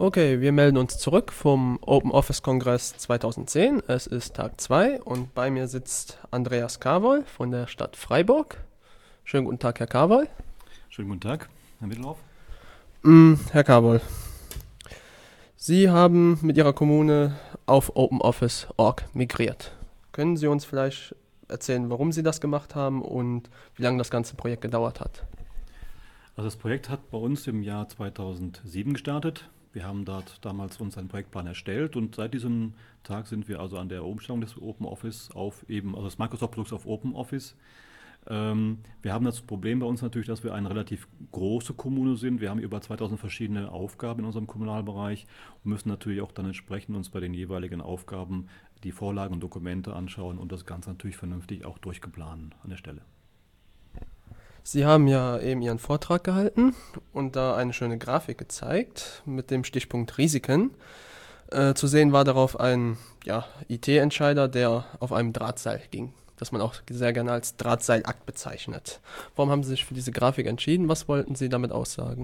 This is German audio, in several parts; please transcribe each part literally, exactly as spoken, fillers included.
Okay, wir melden uns zurück vom Open Office Kongress zweitausendzehn. Es ist Tag zwei und bei mir sitzt Andreas Karwoll von der Stadt Freiburg. Schönen guten Tag, Herr Karwoll. Schönen guten Tag, Herr Mittelhoff. Mm, Herr Karwoll, Sie haben mit Ihrer Kommune auf OpenOffice Punkt org migriert. Können Sie uns vielleicht erzählen, warum Sie das gemacht haben und wie lange das ganze Projekt gedauert hat? Also das Projekt hat bei uns im Jahr zweitausendsieben gestartet. Wir haben dort damals uns einen Projektplan erstellt und seit diesem Tag sind wir also an der Umstellung des OpenOffice auf eben, also des Microsoft-Produkts auf OpenOffice. Ähm, wir haben das Problem bei uns natürlich, dass wir eine relativ große Kommune sind. Wir haben über zweitausend verschiedene Aufgaben in unserem Kommunalbereich und müssen natürlich auch dann entsprechend uns bei den jeweiligen Aufgaben die Vorlagen und Dokumente anschauen und das Ganze natürlich vernünftig auch durchgeplanen an der Stelle. Sie haben ja eben Ihren Vortrag gehalten und da eine schöne Grafik gezeigt mit dem Stichpunkt Risiken. Äh, zu sehen war darauf ein ja, I T-Entscheider, der auf einem Drahtseil ging, das man auch sehr gerne als Drahtseilakt bezeichnet. Warum haben Sie sich für diese Grafik entschieden? Was wollten Sie damit aussagen?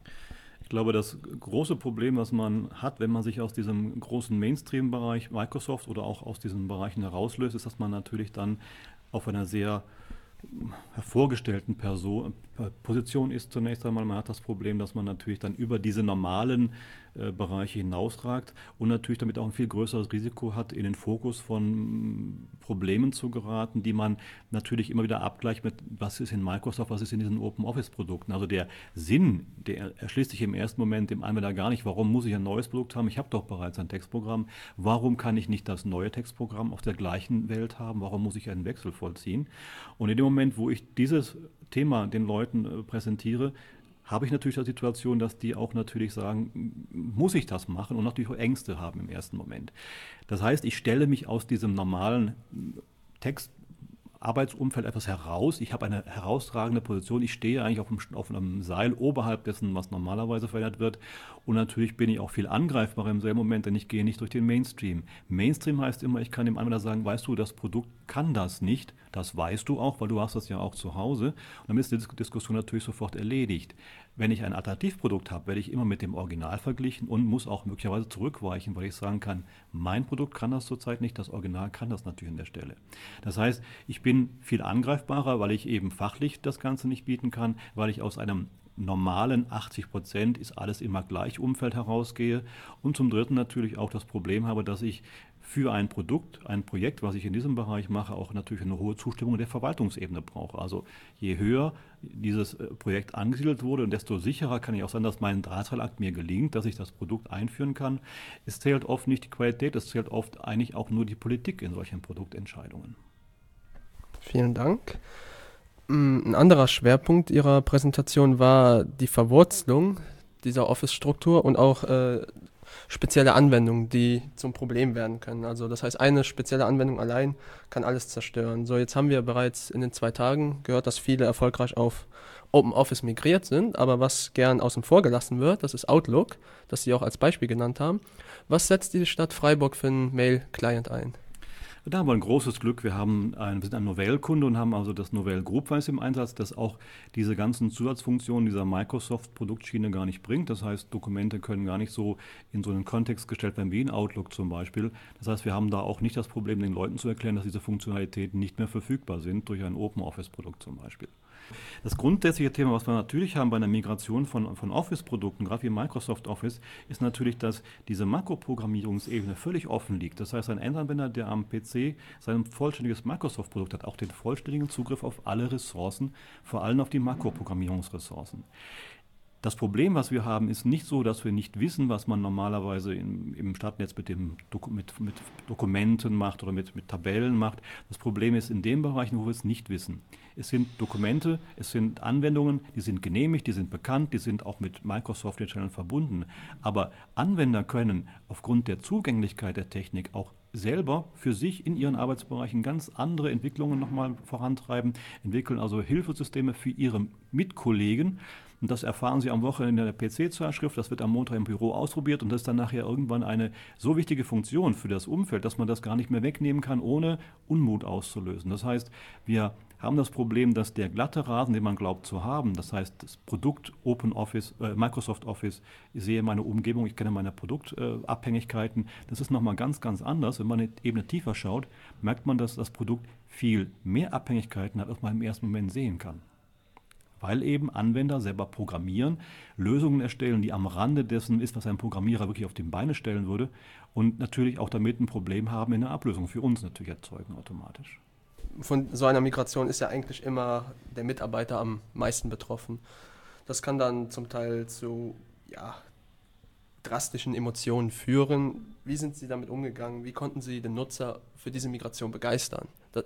Ich glaube, das große Problem, was man hat, wenn man sich aus diesem großen Mainstream-Bereich Microsoft oder auch aus diesen Bereichen herauslöst, ist, dass man natürlich dann auf einer sehr hervorgestellten Person, Position ist zunächst einmal. Man hat das Problem, dass man natürlich dann über diese normalen äh, Bereiche hinausragt und natürlich damit auch ein viel größeres Risiko hat, in den Fokus von Problemen zu geraten, die man natürlich immer wieder abgleicht mit, was ist in Microsoft, was ist in diesen Open-Office-Produkten. Also der Sinn, der erschließt sich im ersten Moment dem Anwender gar nicht. Warum muss ich ein neues Produkt haben? Ich habe doch bereits ein Textprogramm. Warum kann ich nicht das neue Textprogramm auf der gleichen Welt haben? Warum muss ich einen Wechsel vollziehen? Und in dem Moment, wo ich dieses Thema den Leuten äh, präsentiere, habe ich natürlich die Situation, dass die auch natürlich sagen, muss ich das machen und natürlich auch Ängste haben im ersten Moment. Das heißt, ich stelle mich aus diesem normalen Text Arbeitsumfeld etwas heraus. Ich habe eine herausragende Position. Ich stehe eigentlich auf einem, auf einem Seil oberhalb dessen, was normalerweise verwendet wird. Und natürlich bin ich auch viel angreifbarer im selben Moment, denn ich gehe nicht durch den Mainstream. Mainstream heißt immer, ich kann dem Anwender sagen, weißt du, das Produkt kann das nicht. Das weißt du auch, weil du hast das ja auch zu Hause. Und dann ist die Diskussion natürlich sofort erledigt. Wenn ich ein Alternativprodukt habe, werde ich immer mit dem Original verglichen und muss auch möglicherweise zurückweichen, weil ich sagen kann, mein Produkt kann das zurzeit nicht, das Original kann das natürlich an der Stelle. Das heißt, ich bin viel angreifbarer, weil ich eben fachlich das Ganze nicht bieten kann, weil ich aus einem normalen achtzig Prozent ist alles immer gleich Umfeld herausgehe und zum Dritten natürlich auch das Problem habe, dass ich für ein Produkt, ein Projekt, was ich in diesem Bereich mache, auch natürlich eine hohe Zustimmung der Verwaltungsebene brauche. Also je höher dieses Projekt angesiedelt wurde und desto sicherer kann ich auch sein, dass mein Drahtseilakt mir gelingt, dass ich das Produkt einführen kann. Es zählt oft nicht die Qualität, es zählt oft eigentlich auch nur die Politik in solchen Produktentscheidungen. Vielen Dank. Ein anderer Schwerpunkt Ihrer Präsentation war die Verwurzelung dieser Office-Struktur und auch äh, spezielle Anwendungen, die zum Problem werden können. Also das heißt, eine spezielle Anwendung allein kann alles zerstören. So, jetzt haben wir bereits in den zwei Tagen gehört, dass viele erfolgreich auf OpenOffice migriert sind, aber was gern außen vor gelassen wird, das ist Outlook, das Sie auch als Beispiel genannt haben. Was setzt die Stadt Freiburg für einen Mail-Client ein? Da haben wir ein großes Glück. Wir, haben ein, wir sind ein Novell-Kunde und haben also das Novell Groupwise im Einsatz, das auch diese ganzen Zusatzfunktionen dieser Microsoft-Produktschiene gar nicht bringt. Das heißt, Dokumente können gar nicht so in so einen Kontext gestellt werden wie in Outlook zum Beispiel. Das heißt, wir haben da auch nicht das Problem, den Leuten zu erklären, dass diese Funktionalitäten nicht mehr verfügbar sind durch ein OpenOffice-Produkt zum Beispiel. Das grundsätzliche Thema, was wir natürlich haben bei einer Migration von, von Office-Produkten, gerade wie Microsoft Office, ist natürlich, dass diese Makroprogrammierungsebene völlig offen liegt. Das heißt, ein Endanwender, der am P C sein vollständiges Microsoft-Produkt hat, auch den vollständigen Zugriff auf alle Ressourcen, vor allem auf die Makroprogrammierungsressourcen. Das Problem, was wir haben, ist nicht so, dass wir nicht wissen, was man normalerweise im, im Stadtnetz mit, dem Doku, mit, mit Dokumenten macht oder mit, mit Tabellen macht. Das Problem ist in den Bereichen, wo wir es nicht wissen. Es sind Dokumente, es sind Anwendungen, die sind genehmigt, die sind bekannt, die sind auch mit Microsoft-Channel verbunden. Aber Anwender können aufgrund der Zugänglichkeit der Technik auch selber für sich in ihren Arbeitsbereichen ganz andere Entwicklungen nochmal vorantreiben, entwickeln also Hilfesysteme für ihre Mitkollegen. Und das erfahren Sie am Wochenende in der P C-Zeitschrift, das wird am Montag im Büro ausprobiert und das ist dann nachher irgendwann eine so wichtige Funktion für das Umfeld, dass man das gar nicht mehr wegnehmen kann, ohne Unmut auszulösen. Das heißt, wir haben das Problem, dass der glatte Rasen, den man glaubt zu haben, das heißt das Produkt Open Office, äh, Microsoft Office, ich sehe meine Umgebung, ich kenne meine Produktabhängigkeiten, äh, das ist nochmal ganz, ganz anders. Wenn man eine Ebene tiefer schaut, merkt man, dass das Produkt viel mehr Abhängigkeiten hat, als man im ersten Moment sehen kann. Weil eben Anwender selber programmieren, Lösungen erstellen, die am Rande dessen ist, was ein Programmierer wirklich auf die Beine stellen würde und natürlich auch damit ein Problem haben in der Ablösung für uns natürlich erzeugen automatisch. Von so einer Migration ist ja eigentlich immer der Mitarbeiter am meisten betroffen. Das kann dann zum Teil zu ja, drastischen Emotionen führen. Wie sind Sie damit umgegangen? Wie konnten Sie den Nutzer für diese Migration begeistern? Das,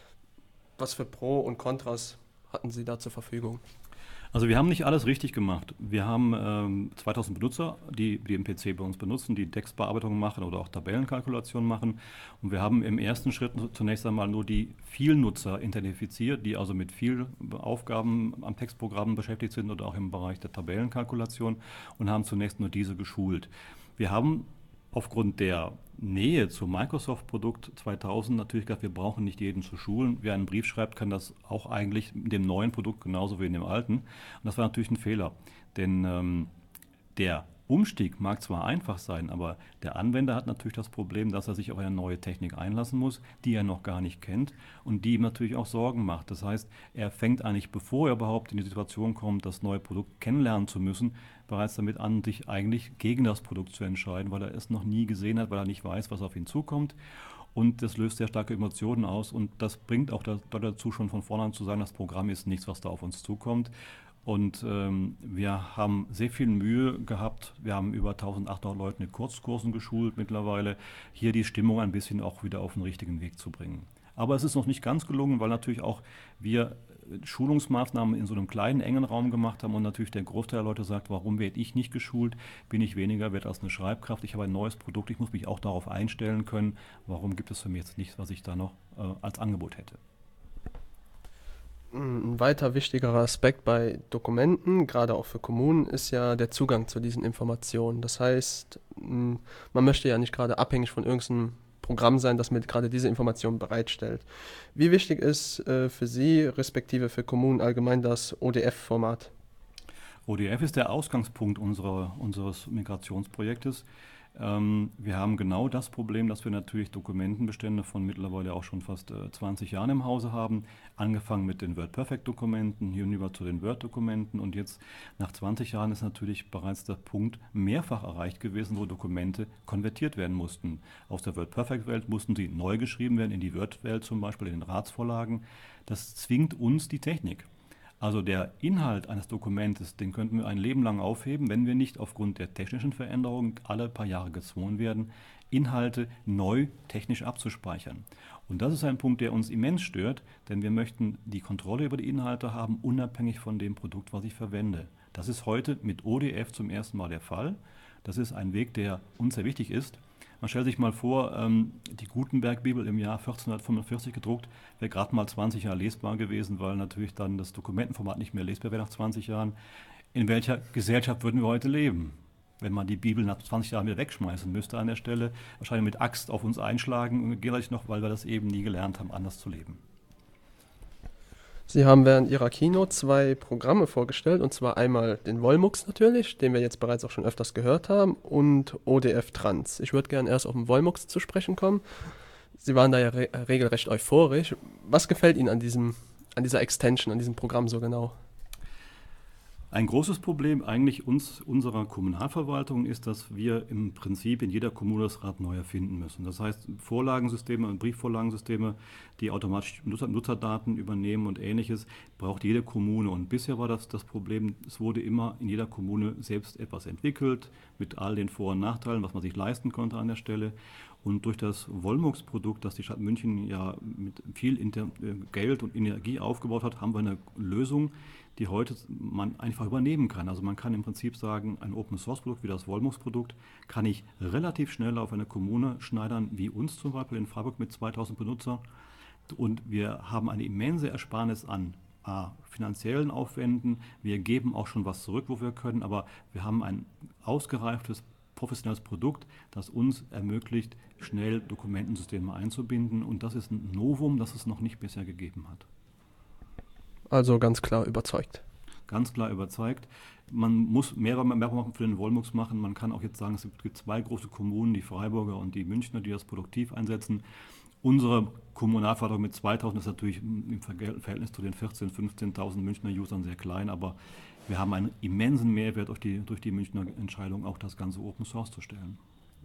was für Pro und Kontras hatten Sie da zur Verfügung? Also wir haben nicht alles richtig gemacht. Wir haben ähm, zweitausend Benutzer, die den P C bei uns benutzen, die Textbearbeitung machen oder auch Tabellenkalkulationen machen. Und wir haben im ersten Schritt zunächst einmal nur die Vielnutzer identifiziert, die also mit viel Aufgaben am Textprogramm beschäftigt sind oder auch im Bereich der Tabellenkalkulation und haben zunächst nur diese geschult. Wir haben aufgrund der Nähe zum Microsoft-Produkt zweitausend natürlich gesagt, wir brauchen nicht jeden zu schulen. Wer einen Brief schreibt, kann das auch eigentlich in dem neuen Produkt genauso wie in dem alten. Und das war natürlich ein Fehler, denn ähm, der Umstieg mag zwar einfach sein, aber der Anwender hat natürlich das Problem, dass er sich auf eine neue Technik einlassen muss, die er noch gar nicht kennt und die ihm natürlich auch Sorgen macht. Das heißt, er fängt eigentlich, bevor er überhaupt in die Situation kommt, das neue Produkt kennenlernen zu müssen, bereits damit an, sich eigentlich gegen das Produkt zu entscheiden, weil er es noch nie gesehen hat, weil er nicht weiß, was auf ihn zukommt. Und das löst sehr starke Emotionen aus und das bringt auch dazu, schon von vornherein zu sagen, das Programm ist nichts, was da auf uns zukommt. Und ähm, wir haben sehr viel Mühe gehabt. Wir haben über eintausendachthundert Leute in Kurzkursen geschult mittlerweile, hier die Stimmung ein bisschen auch wieder auf den richtigen Weg zu bringen. Aber es ist noch nicht ganz gelungen, weil natürlich auch wir Schulungsmaßnahmen in so einem kleinen, engen Raum gemacht haben und natürlich der Großteil der Leute sagt, warum werde ich nicht geschult, bin ich weniger wert als eine Schreibkraft, ich habe ein neues Produkt, ich muss mich auch darauf einstellen können, warum gibt es für mich jetzt nichts, was ich da noch äh, als Angebot hätte. Ein weiter wichtigerer Aspekt bei Dokumenten, gerade auch für Kommunen, ist ja der Zugang zu diesen Informationen. Das heißt, man möchte ja nicht gerade abhängig von irgendeinem Programm sein, das mir gerade diese Informationen bereitstellt. Wie wichtig ist äh, für Sie, respektive für Kommunen allgemein, das O D F-Format? O D F ist der Ausgangspunkt unserer, unseres Migrationsprojektes. Ähm, wir haben genau das Problem, dass wir natürlich Dokumentenbestände von mittlerweile auch schon fast äh, zwanzig Jahren im Hause haben. Angefangen mit den WordPerfect-Dokumenten, hinüber zu den Word-Dokumenten und jetzt nach zwanzig Jahren ist natürlich bereits der Punkt mehrfach erreicht gewesen, wo Dokumente konvertiert werden mussten. Aus der WordPerfect-Welt mussten sie neu geschrieben werden in die Word-Welt, zum Beispiel in den Ratsvorlagen. Das zwingt uns die Technik. Also der Inhalt eines Dokumentes, den könnten wir ein Leben lang aufheben, wenn wir nicht aufgrund der technischen Veränderungen alle paar Jahre gezwungen werden, Inhalte neu technisch abzuspeichern. Und das ist ein Punkt, der uns immens stört, denn wir möchten die Kontrolle über die Inhalte haben, unabhängig von dem Produkt, was ich verwende. Das ist heute mit O D F zum ersten Mal der Fall. Das ist ein Weg, der uns sehr wichtig ist. Man stellt sich mal vor, ähm, die Gutenberg-Bibel im Jahr vierzehnhundertfünfundvierzig gedruckt, wäre gerade mal zwanzig Jahre lesbar gewesen, weil natürlich dann das Dokumentenformat nicht mehr lesbar wäre nach zwanzig Jahren. In welcher Gesellschaft würden wir heute leben? Wenn man die Bibel nach zwanzig Jahren wieder wegschmeißen müsste an der Stelle, wahrscheinlich mit Axt auf uns einschlagen und gleich noch, weil wir das eben nie gelernt haben, anders zu leben. Sie haben während Ihrer Keynote zwei Programme vorgestellt, und zwar einmal den Wolmux natürlich, den wir jetzt bereits auch schon öfters gehört haben, und O D F Trans. Ich würde gerne erst auf den Wolmux zu sprechen kommen. Sie waren da ja re- regelrecht euphorisch. Was gefällt Ihnen an diesem, an dieser Extension, an diesem Programm so genau? Ein großes Problem eigentlich uns, unserer Kommunalverwaltung ist, dass wir im Prinzip in jeder Kommune das Rad neu erfinden müssen. Das heißt, Vorlagensysteme und Briefvorlagensysteme, die automatisch Nutzer, Nutzerdaten übernehmen und Ähnliches, braucht jede Kommune. Und bisher war das das Problem, es wurde immer in jeder Kommune selbst etwas entwickelt, mit all den Vor- und Nachteilen, was man sich leisten konnte an der Stelle. Und durch das Wolmux-Produkt, das die Stadt München ja mit viel Inter- Geld und Energie aufgebaut hat, haben wir eine Lösung, die heute man einfach übernehmen kann. Also man kann im Prinzip sagen, ein Open-Source-Produkt wie das Wolmux-Produkt kann ich relativ schnell auf eine Kommune schneidern, wie uns zum Beispiel in Freiburg mit zweitausend Benutzer. Und wir haben eine immense Ersparnis an A, finanziellen Aufwänden. Wir geben auch schon was zurück, wo wir können, aber wir haben ein ausgereiftes, professionelles Produkt, das uns ermöglicht, schnell Dokumentensysteme einzubinden. Und das ist ein Novum, das es noch nicht bisher gegeben hat. Also ganz klar überzeugt. Ganz klar überzeugt. Man muss mehrere Werbung für den Wollmux machen. Man kann auch jetzt sagen, es gibt zwei große Kommunen, die Freiburger und die Münchner, die das produktiv einsetzen. Unsere Kommunalförderung mit zweitausend ist natürlich im Verhältnis zu den vierzehntausend, fünfzehntausend Münchner Usern sehr klein, aber wir haben einen immensen Mehrwert durch die, durch die Münchner Entscheidung, auch das Ganze Open Source zu stellen.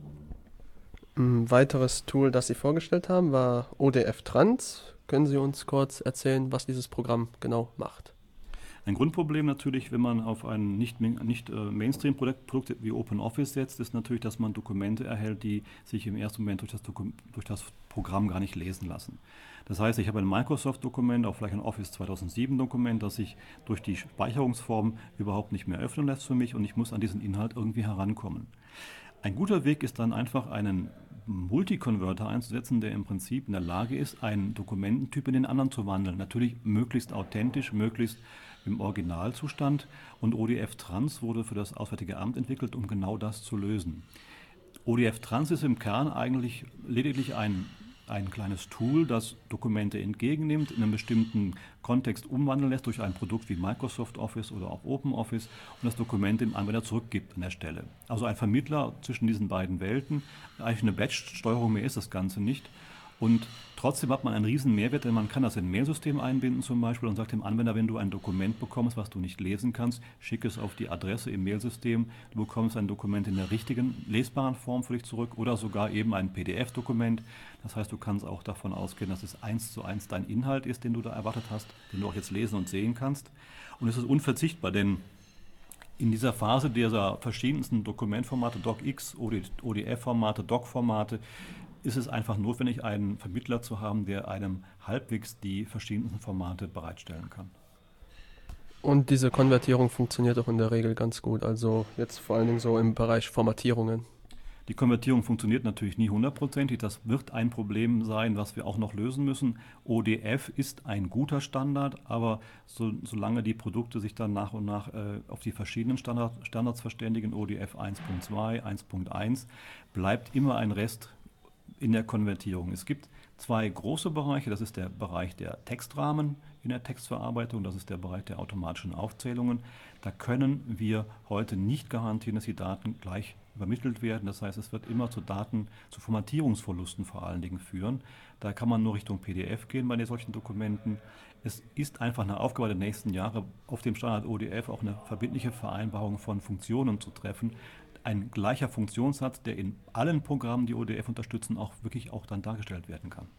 Ein weiteres Tool, das Sie vorgestellt haben, war O D F Trans. Können Sie uns kurz erzählen, was dieses Programm genau macht? Ein Grundproblem natürlich, wenn man auf ein nicht, nicht äh, Mainstream-Produkt wie OpenOffice setzt, ist natürlich, dass man Dokumente erhält, die sich im ersten Moment durch das, Doku- durch das Programm gar nicht lesen lassen. Das heißt, ich habe ein Microsoft-Dokument, auch vielleicht ein Office zweitausendsieben-Dokument, das sich durch die Speicherungsform überhaupt nicht mehr öffnen lässt für mich und ich muss an diesen Inhalt irgendwie herankommen. Ein guter Weg ist dann einfach einen Multiconverter einzusetzen, der im Prinzip in der Lage ist, einen Dokumententyp in den anderen zu wandeln. Natürlich möglichst authentisch, möglichst im Originalzustand. Und O D F Trans wurde für das Auswärtige Amt entwickelt, um genau das zu lösen. O D F Trans ist im Kern eigentlich lediglich ein, ein kleines Tool, das Dokumente entgegennimmt, in einem bestimmten Kontext umwandeln lässt durch ein Produkt wie Microsoft Office oder auch OpenOffice und das Dokument dem Anwender zurückgibt an der Stelle. Also ein Vermittler zwischen diesen beiden Welten. Eigentlich eine Batch-Steuerung, mehr ist das Ganze nicht. Und trotzdem hat man einen riesen Mehrwert, denn man kann das in ein Mailsystem einbinden zum Beispiel und sagt dem Anwender, wenn du ein Dokument bekommst, was du nicht lesen kannst, schick es auf die Adresse im Mailsystem. Du bekommst ein Dokument in der richtigen, lesbaren Form für dich zurück oder sogar eben ein P D F-Dokument. Das heißt, du kannst auch davon ausgehen, dass es eins zu eins dein Inhalt ist, den du da erwartet hast, den du auch jetzt lesen und sehen kannst. Und es ist unverzichtbar, denn in dieser Phase dieser verschiedensten Dokumentformate, DocX, O D F-Formate, Doc-Formate, ist es einfach notwendig, einen Vermittler zu haben, der einem halbwegs die verschiedensten Formate bereitstellen kann. Und diese Konvertierung funktioniert auch in der Regel ganz gut, also jetzt vor allen Dingen so im Bereich Formatierungen. Die Konvertierung funktioniert natürlich nie hundertprozentig. Das wird ein Problem sein, was wir auch noch lösen müssen. O D F ist ein guter Standard, aber so, solange die Produkte sich dann nach und nach äh, auf die verschiedenen Standard, Standards verständigen, O D F eins Punkt zwei, eins Punkt eins, bleibt immer ein Rest in der Konvertierung. Es gibt zwei große Bereiche. Das ist der Bereich der Textrahmen in der Textverarbeitung. Das ist der Bereich der automatischen Aufzählungen. Da können wir heute nicht garantieren, dass die Daten gleich übermittelt werden. Das heißt, es wird immer zu Daten, zu Formatierungsverlusten vor allen Dingen führen. Da kann man nur Richtung P D F gehen bei solchen Dokumenten. Es ist einfach eine Aufgabe der nächsten Jahre, auf dem Standard O D F auch eine verbindliche Vereinbarung von Funktionen zu treffen. Ein gleicher Funktionssatz, der in allen Programmen, die O D F unterstützen, auch wirklich auch dann dargestellt werden kann.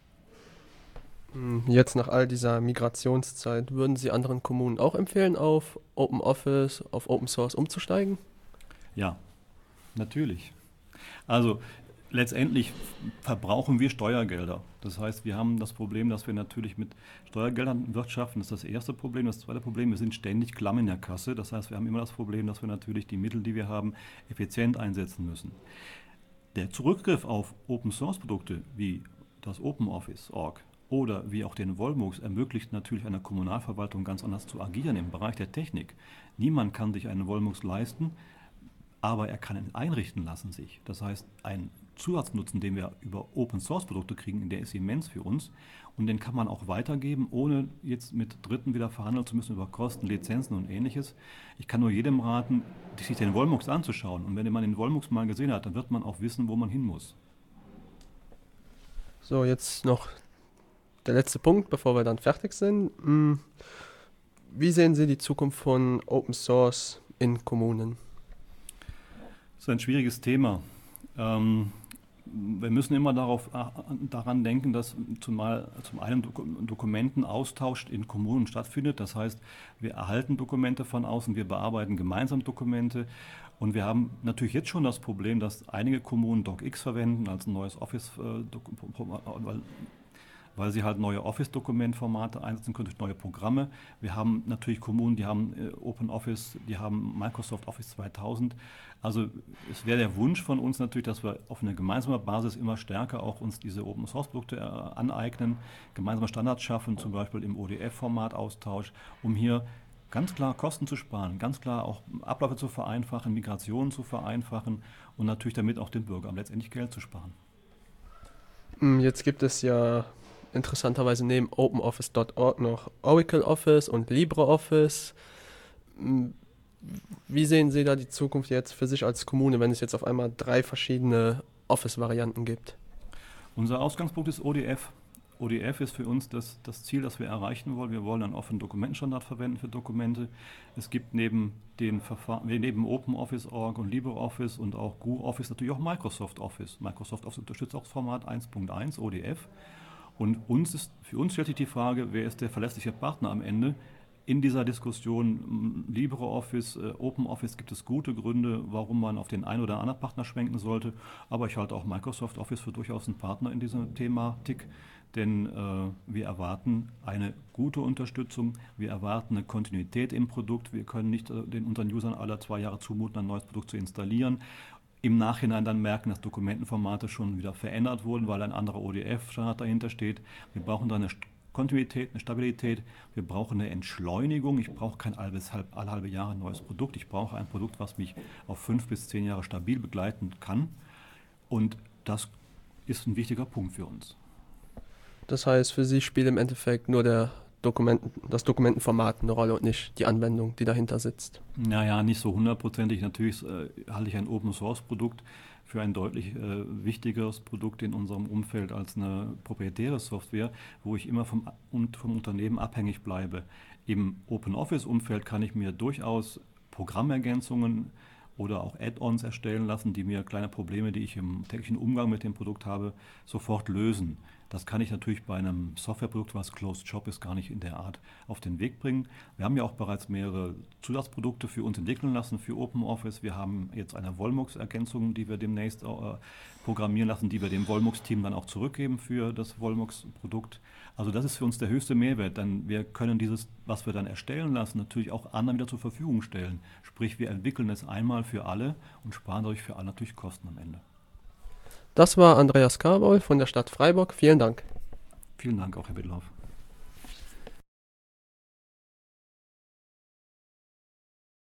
Jetzt nach all dieser Migrationszeit, würden Sie anderen Kommunen auch empfehlen, auf OpenOffice, auf Open Source umzusteigen? Ja, natürlich. Also letztendlich verbrauchen wir Steuergelder. Das heißt, wir haben das Problem, dass wir natürlich mit Steuergeldern wirtschaften. Das ist das erste Problem. Das zweite Problem, wir sind ständig klamm in der Kasse. Das heißt, wir haben immer das Problem, dass wir natürlich die Mittel, die wir haben, effizient einsetzen müssen. Der Zurückgriff auf Open-Source-Produkte wie das OpenOffice Punkt org oder wie auch den Wollmux ermöglicht natürlich einer Kommunalverwaltung ganz anders zu agieren im Bereich der Technik. Niemand kann sich einen Wollmux leisten, aber er kann ihn einrichten lassen sich. Das heißt, ein Zusatznutzen, den wir über Open-Source-Produkte kriegen, der ist immens für uns und den kann man auch weitergeben, ohne jetzt mit Dritten wieder verhandeln zu müssen über Kosten, Lizenzen und Ähnliches. Ich kann nur jedem raten, sich den Wollmux anzuschauen und wenn man den Wollmux mal gesehen hat, dann wird man auch wissen, wo man hin muss. So, jetzt noch der letzte Punkt, bevor wir dann fertig sind. Wie sehen Sie die Zukunft von Open Source in Kommunen? Das ist ein schwieriges Thema. Ähm, wir müssen immer darauf, daran denken, dass zumal zum einen Dokumentenaustausch in Kommunen stattfindet. Das heißt, wir erhalten Dokumente von außen, wir bearbeiten gemeinsam Dokumente. Und wir haben natürlich jetzt schon das Problem, dass einige Kommunen DocX verwenden als ein neues Office, weil weil sie halt neue Office-Dokumentformate einsetzen können durch neue Programme. Wir haben natürlich Kommunen, die haben äh, OpenOffice, die haben Microsoft Office zweitausend. Also es wäre der Wunsch von uns natürlich, dass wir auf einer gemeinsamen Basis immer stärker auch uns diese Open-Source-Produkte äh, aneignen, gemeinsame Standards schaffen, zum Beispiel im O D F-Format-Austausch, um hier ganz klar Kosten zu sparen, ganz klar auch Abläufe zu vereinfachen, Migrationen zu vereinfachen und natürlich damit auch den Bürgern letztendlich Geld zu sparen. Jetzt gibt es ja interessanterweise neben OpenOffice Punkt org noch Oracle Office und LibreOffice. Wie sehen Sie da die Zukunft jetzt für sich als Kommune, wenn es jetzt auf einmal drei verschiedene Office-Varianten gibt? Unser Ausgangspunkt ist O D F. O D F ist für uns das, das Ziel, das wir erreichen wollen. Wir wollen einen offenen Dokumentenstandard verwenden für Dokumente. Es gibt neben den Verfahren, neben OpenOffice Punkt org und LibreOffice und auch G U Office natürlich auch Microsoft Office. Microsoft Office unterstützt auch das Format eins Punkt eins O D F. Und uns ist, für uns stellt sich die Frage, wer ist der verlässliche Partner am Ende? In dieser Diskussion LibreOffice, äh, OpenOffice gibt es gute Gründe, warum man auf den einen oder anderen Partner schwenken sollte. Aber ich halte auch Microsoft Office für durchaus einen Partner in dieser Thematik. Denn äh, wir erwarten eine gute Unterstützung, wir erwarten eine Kontinuität im Produkt. Wir können nicht äh, den unseren Usern alle zwei Jahre zumuten, ein neues Produkt zu installieren. Im Nachhinein dann merken, dass Dokumentenformate schon wieder verändert wurden, weil ein anderer O D F-Standard dahinter steht. Wir brauchen da eine Kontinuität, eine Stabilität. Wir brauchen eine Entschleunigung. Ich brauche kein halbes, halb, alle halbe Jahre ein neues Produkt. Ich brauche ein Produkt, was mich auf fünf bis zehn Jahre stabil begleiten kann. Und das ist ein wichtiger Punkt für uns. Das heißt, für Sie spielt im Endeffekt nur der Dokumenten, das Dokumentenformat eine Rolle und nicht die Anwendung, die dahinter sitzt. Naja, nicht so hundertprozentig. Natürlich äh, halte ich ein Open-Source-Produkt für ein deutlich äh, wichtigeres Produkt in unserem Umfeld als eine proprietäre Software, wo ich immer vom, und vom Unternehmen abhängig bleibe. Im OpenOffice-Umfeld kann ich mir durchaus Programmergänzungen oder auch Add-ons erstellen lassen, die mir kleine Probleme, die ich im täglichen Umgang mit dem Produkt habe, sofort lösen. Das kann ich natürlich bei einem Softwareprodukt, was Closed Shop ist, gar nicht in der Art auf den Weg bringen. Wir haben ja auch bereits mehrere Zusatzprodukte für uns entwickeln lassen für OpenOffice. Wir haben jetzt eine Volmux-Ergänzung, die wir demnächst äh, programmieren lassen, die wir dem Volmux-Team dann auch zurückgeben für das Volmux-Produkt. Also das ist für uns der höchste Mehrwert, denn wir können dieses, was wir dann erstellen lassen, natürlich auch anderen wieder zur Verfügung stellen. Sprich, wir entwickeln es einmal für alle und sparen dadurch für alle natürlich Kosten am Ende. Das war Andreas Karboll von der Stadt Freiburg. Vielen Dank. Vielen Dank auch, Herr Bittlauf.